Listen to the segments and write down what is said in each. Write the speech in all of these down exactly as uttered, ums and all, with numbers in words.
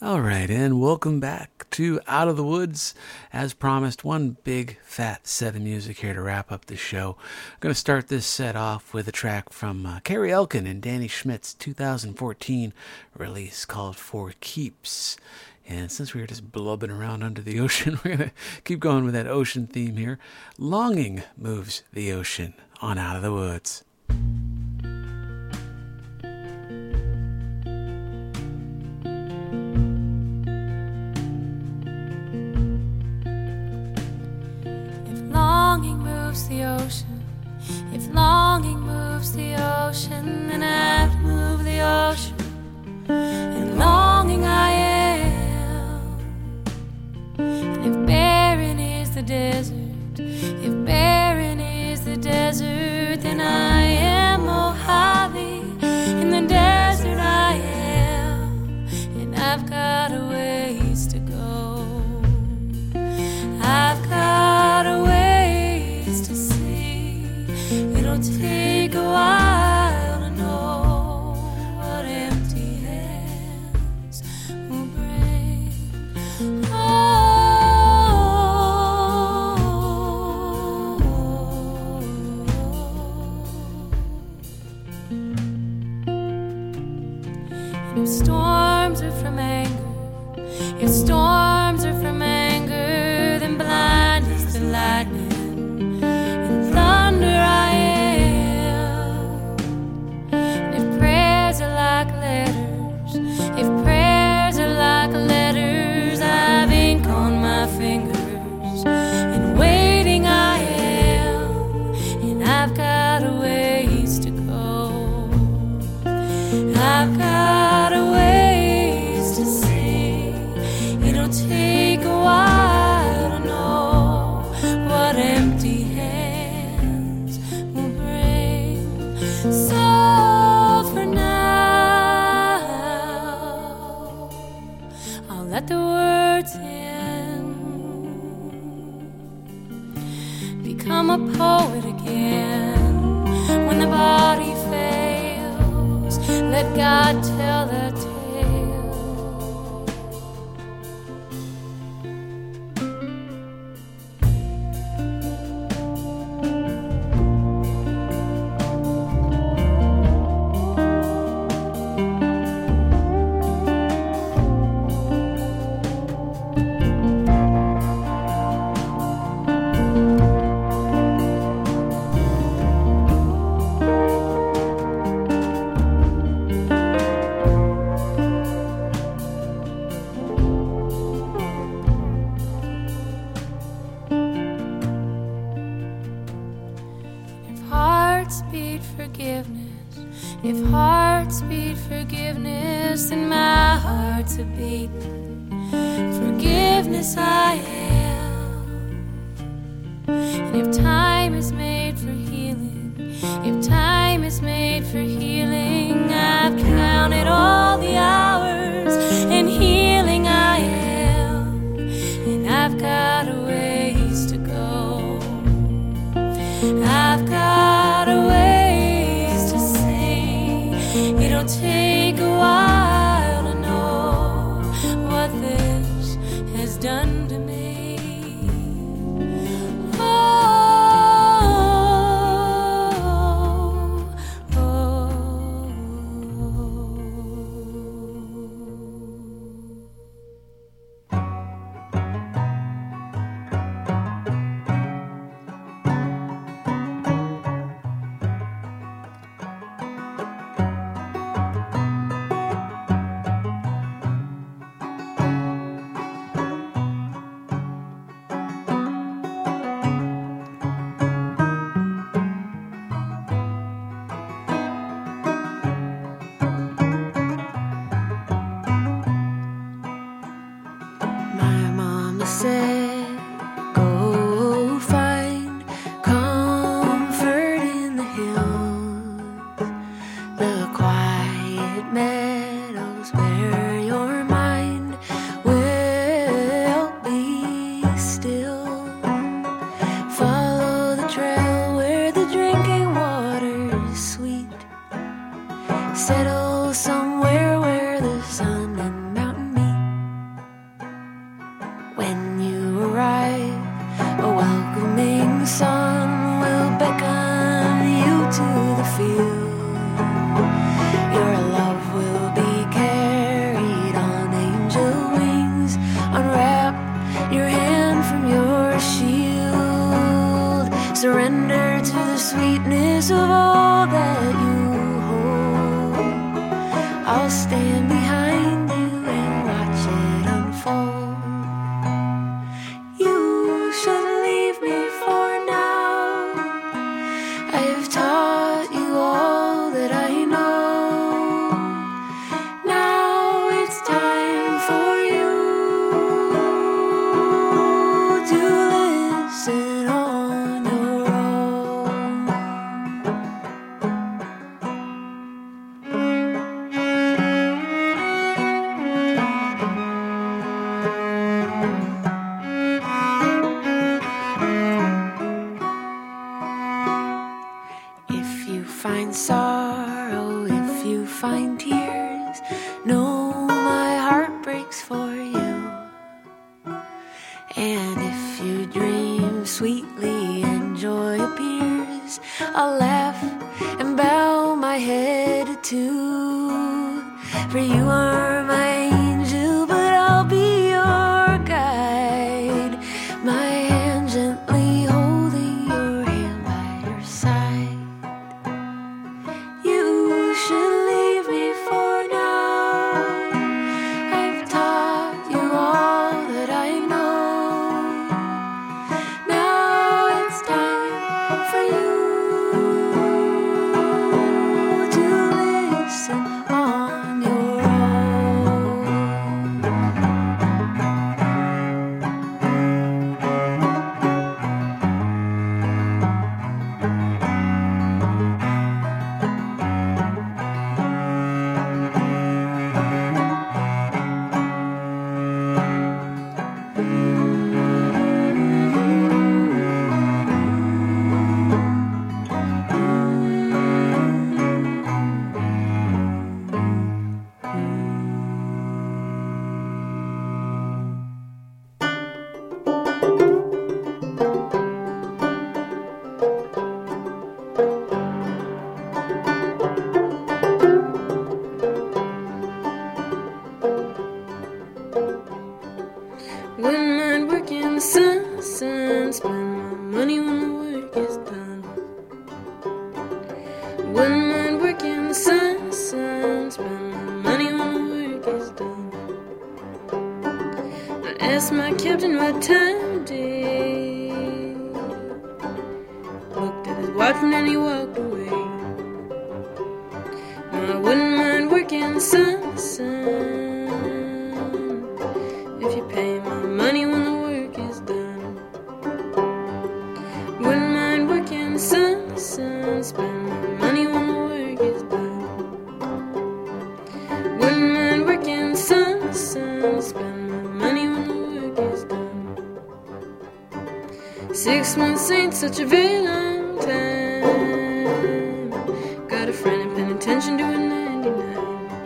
All right, and welcome back to Out of the Woods. As promised, one big fat set of music here to wrap up the show. I'm going to start this set off with a track from uh, Carrie Elkin and Danny Schmidt's two thousand fourteen release called For Keeps. And since we were just blubbing around under the ocean, we're going to keep going with that ocean theme here. Longing moves the ocean on Out of the Woods. Longing moves the ocean. If longing moves the ocean, then I have to move the ocean. And longing I am. And if barren is the desert, if barren is the desert, then I am Mojave. In the desert I am, and I've got a ways to go. I've got a ways. It'll take a while to know what empty hands will bring. Oh, and if storms are from anger, if storms are from anger, then blind is the lightning. Thunder I am. And if prayers are like letters, if prayers are like letters, I've ink on my fingers, and waiting I am, and I've got a ways to go. I've got a ways to see. It'll take a while to know what empty hands. So for now, I'll let the words in, become a poet again. When the body fails, let God tell that tale. If hearts beat forgiveness, then my heart's a beat. Forgiveness I am. And if time is made for healing, if time is made for healing, I've counted all the hours, and healing I am. And I've got a ways to go. I've got a ways. It'll take a while to know what this has done to me. Oh, oh, oh. I'll laugh and bow my head too. For you are my angel, but I'll be your guide. My hand gently holding your hand by your side. You should leave me for now. I've taught you all that I know. Now it's time for you to listen on your own. Wouldn't mind working the sun, sun, spend my money when the work is done. Wouldn't mind working the sun, sun, spend my money when the work is done. I asked my captain what time of day. Looked at his watch and then he walked away. Now I wouldn't mind working the sun, sun, if you pay my money when the work is done. Wouldn't mind working the sun, the sun, spend my money when the work is done. Wouldn't mind working the sun, the sun, spend my money when the work is done. Six months ain't such a very long time. Got a friend in penitentiary doing ninety-nine.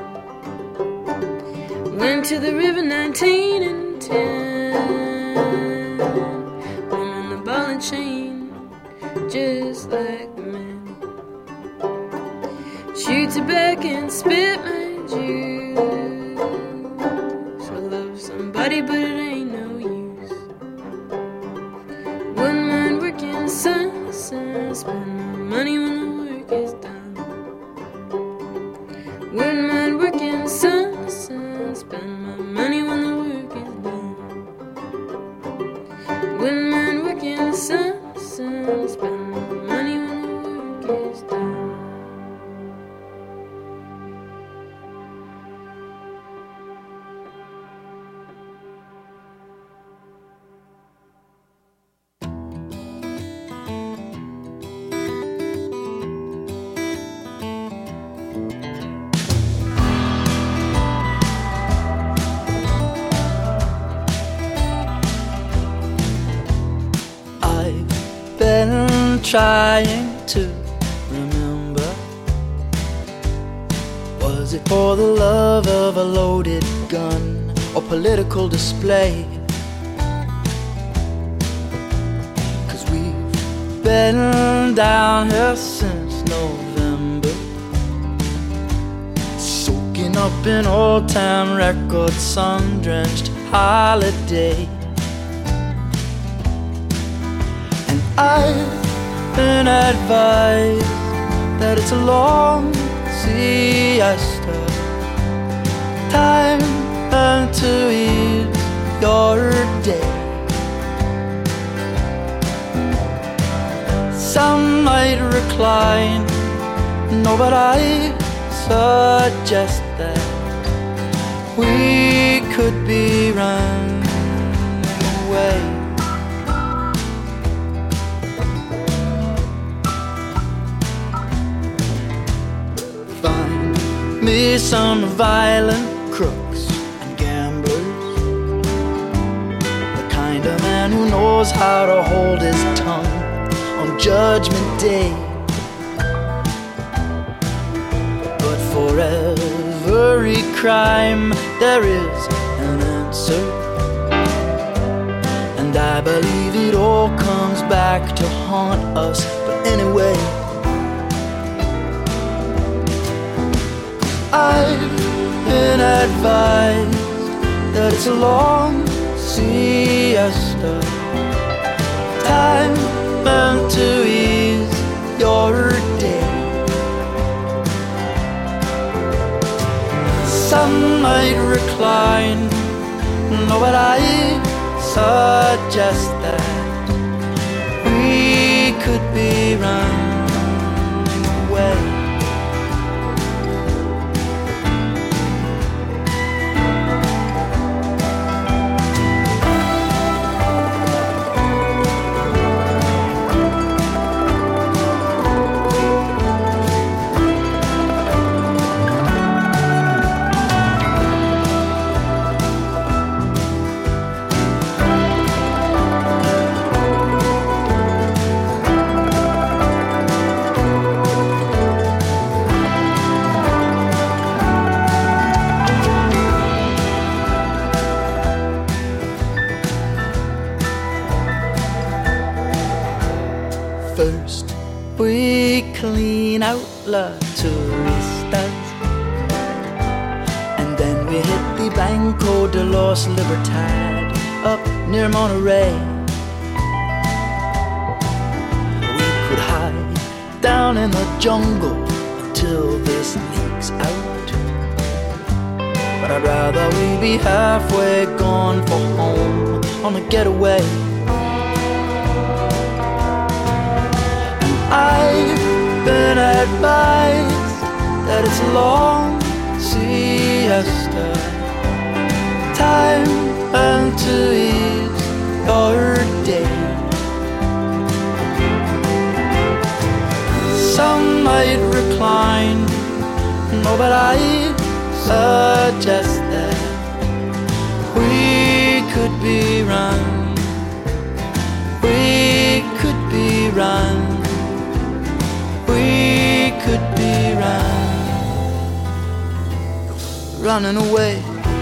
Went to the river nineteen and ten. One on the ball and chain, just like the man. Chewed tobacco and spit my juice. I love somebody, but it ain't no use. Wouldn't mind working the sun, the sun, spend my money when the work is done. Wouldn't mind working the sun, the sun, spend my money when the work is done. Wouldn't mind working the sun, the sun, spend my money when the work is done. Been trying to remember. Was it for the love of a loaded gun or political display? 'Cause we've been down here since November, soaking up in old-time records, sun-drenched holiday. I've been advised that it's a long siesta, time to ease your day. Some might recline, no, but I suggest that we could be running away. Me some violent crooks and gamblers, the kind of man who knows how to hold his tongue on Judgment Day. But for every crime there is an answer, and I believe it all comes back to haunt us. But anyway, I've been advised that it's a long siesta, time meant to ease your day. Some might recline, no, but I suggest that we could be running away. First, we clean out La Turistas, and then we hit the Banco de los Libertad up near Monterey. We could hide down in the jungle until this leaks out, but I'd rather we be halfway gone for home on a getaway. I've been advised that it's a long siesta, time and to ease your day. Some might recline, no, but I suggest that we could be run, we could be run, we could be run, running away.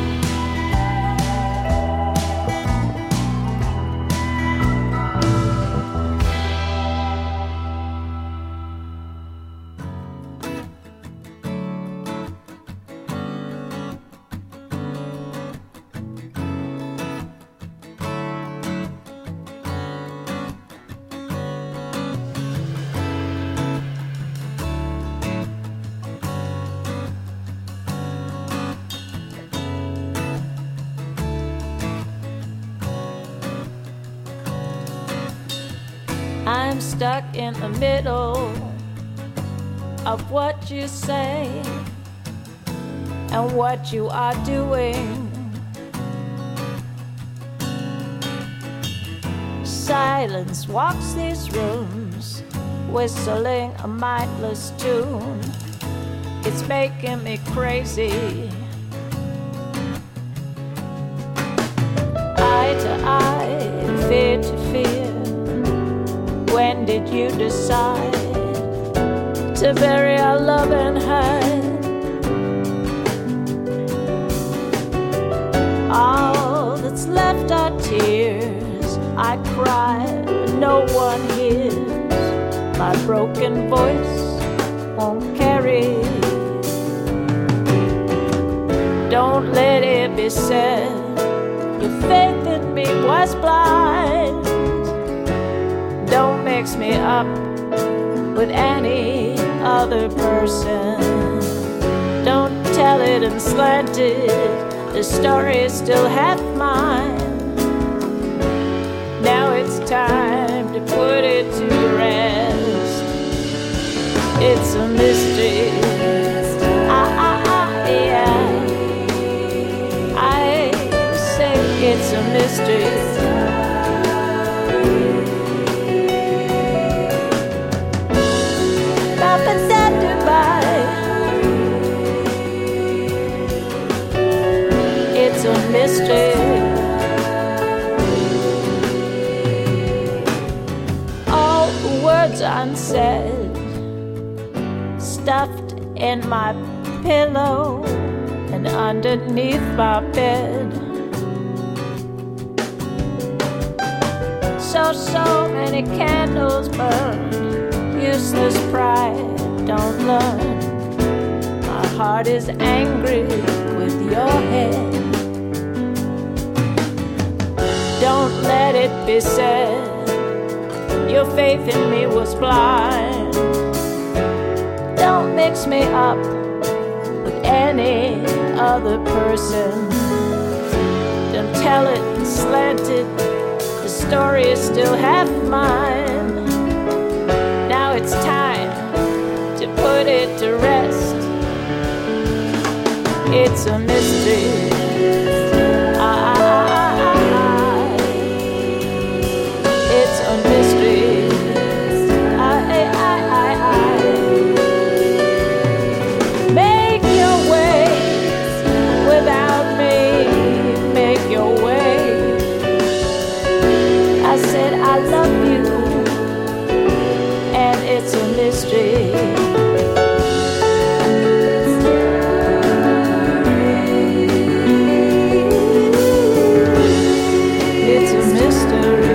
I'm stuck in the middle of what you say and what you are doing. Silence walks these rooms, whistling a mindless tune. It's making me crazy. Eye to eye, fear to fear. When did you decide to bury our love and hide? All that's left are tears. I cry, but no one hears. My broken voice won't carry. Don't let it be said your faith in me was blind. Don't mix me up with any other person. Don't tell it and slant it. The story is still half mine. Now it's time to put it to rest. It's a mystery. Ah, ah, ah, yeah. I say it's a mystery. It's a mystery. All the words unsaid, stuffed in my pillow and underneath my bed. So, so many candles burned. Useless pride, don't learn. My heart is angry with your head. Don't let it be said your faith in me was blind. Don't mix me up with any other person. Don't tell it slanted, the story is still half mine. Now it's time to put it to rest. It's a mystery. I, I, I, I. It's a mystery. I, I, I, I. Make your way without me. Make your way. I said I love you, and it's a mystery. It's a mystery.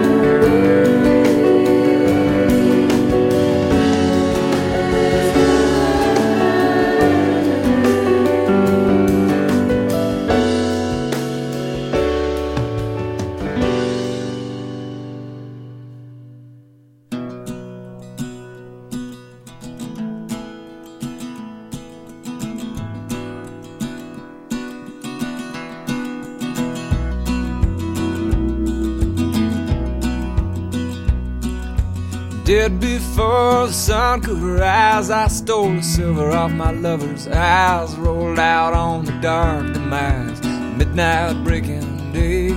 Dead before the sun could rise, I stole the silver off my lover's eyes, rolled out on the dark demise, midnight breaking day.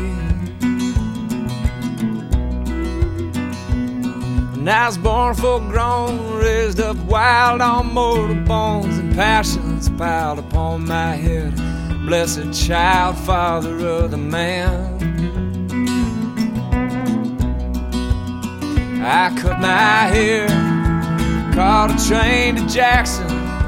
And I was born full grown, raised up wild on mortal bones, and passions piled upon my head. Blessed child, father of the man. I cut my hair, caught a train to Jackson.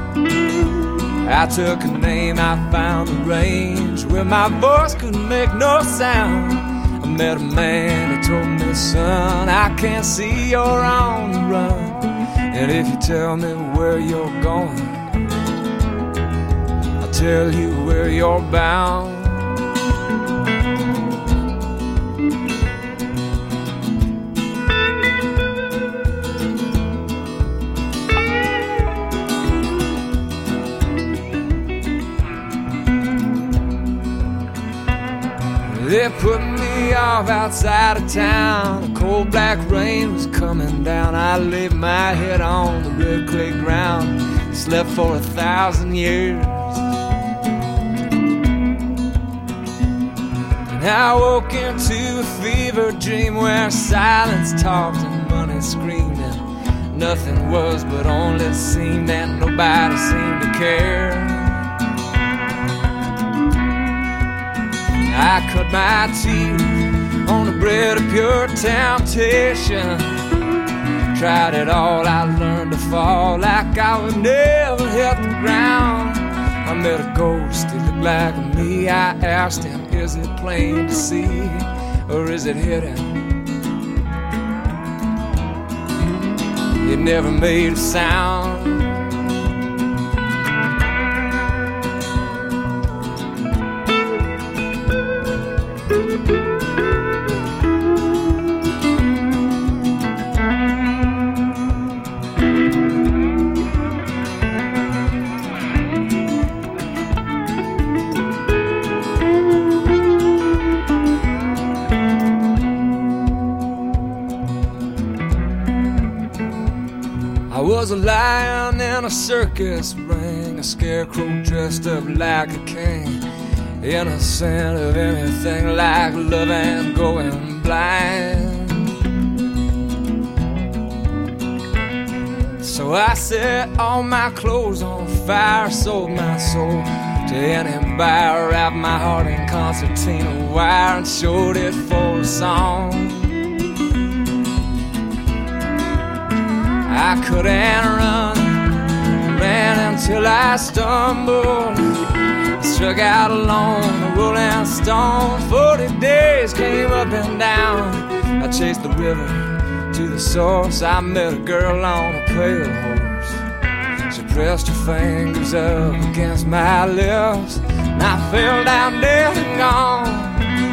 I took a name, I found the range where my voice couldn't make no sound. I met a man who told me, son, I can't see you're on the run. And if you tell me where you're going, I'll tell you where you're bound. They put me off outside of town. A cold black rain was coming down. I laid my head on the red clay ground, slept for a thousand years. And I woke into a fever dream where silence talked and money screamed, and nothing was but only seemed, and nobody seemed to care. I cut my teeth on the bread of pure temptation. Tried it all, I learned to fall like I would never hit the ground. I met a ghost, he looked like me. I asked him, is it plain to see, or is it hidden? It never made a sound. I was a lion in a circus ring, a scarecrow dressed up like a king, innocent of anything like love and going blind. So I set all my clothes on fire, sold my soul to any buyer, wrapped my heart in concertina wire, and showed it for a song. I couldn't run, ran until I stumbled, struck out along the rolling stone. Forty days came up and down. I chased the river to the source. I met a girl on a pale horse. She pressed your fingers up against my lips, and I fell down dead and gone.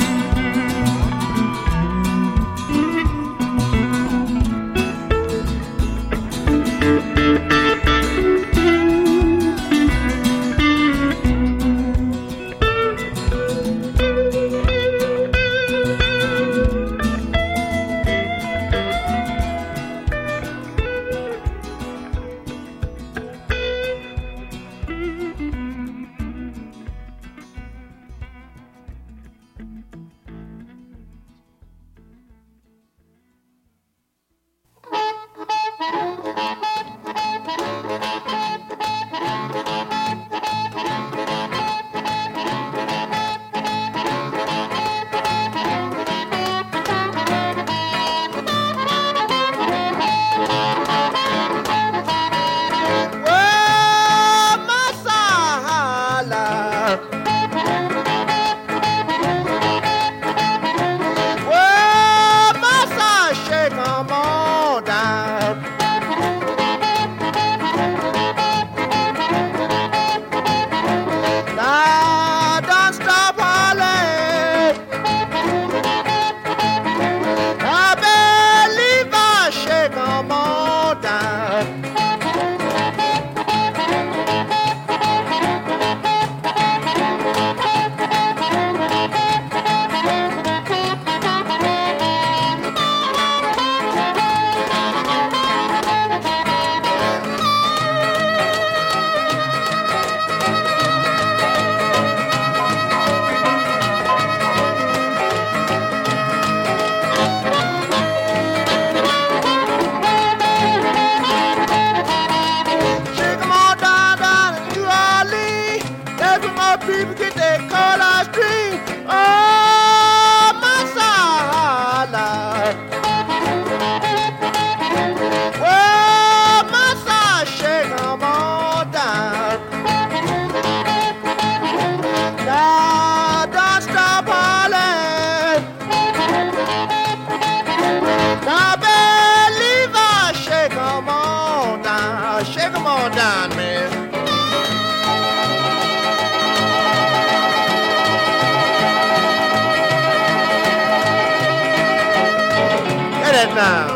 Now.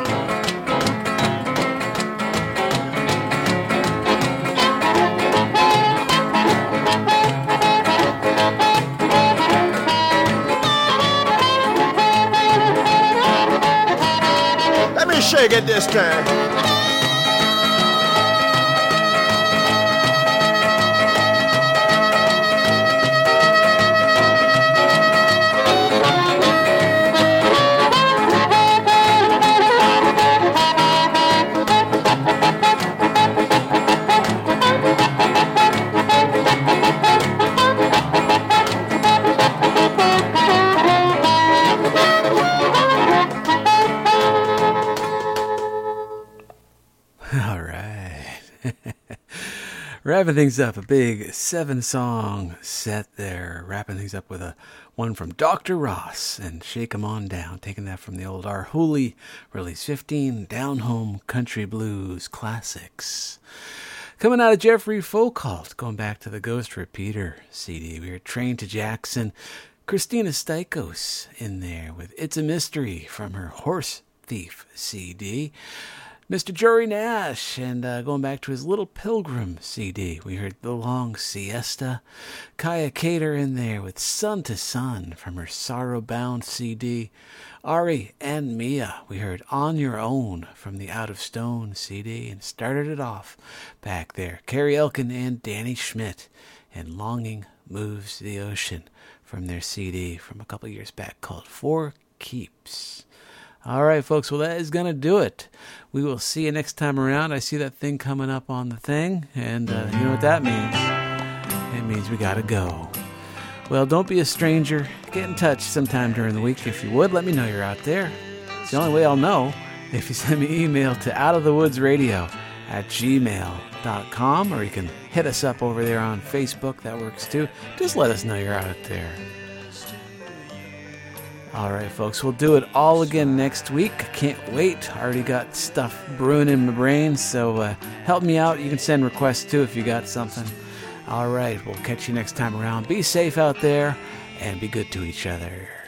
Let me shake it this time. Wrapping things up, a big seven-song set there. Wrapping things up with a one from Doctor Ross and Shake 'Em On Down. Taking that from the old R. Hooley, release fifteen, Down Home Country Blues Classics. Coming out of Jeffrey Folkalt, going back to the Ghost Repeater C D. We heard Train to Jackson. Christina Stikos in there with It's a Mystery from her Horse Thief C D. Mister Jory Nash, and uh, going back to his Little Pilgrim C D, we heard The Long Siesta. Kaya Cater in there with Sun to Sun from her Sorrow Bound C D. Ari and Mia, we heard On Your Own from the Out of Stone C D, and started it off back there. Carrie Elkin and Danny Schmidt, and Longing Moves the Ocean from their C D from a couple years back called Four Keeps. All right, folks, well, that is going to do it. We will see you next time around. I see that thing coming up on the thing, and uh, you know what that means. It means we got to go. Well, don't be a stranger. Get in touch sometime during the week. If you would, let me know you're out there. It's the only way I'll know if you send me email to outofthewoodsradio at gmail dot com, or you can hit us up over there on Facebook. That works too. Just let us know you're out there. All right, folks, we'll do it all again next week. Can't wait. Already got stuff brewing in my brain, so uh, help me out. You can send requests too if you got something. All right, we'll catch you next time around. Be safe out there and be good to each other.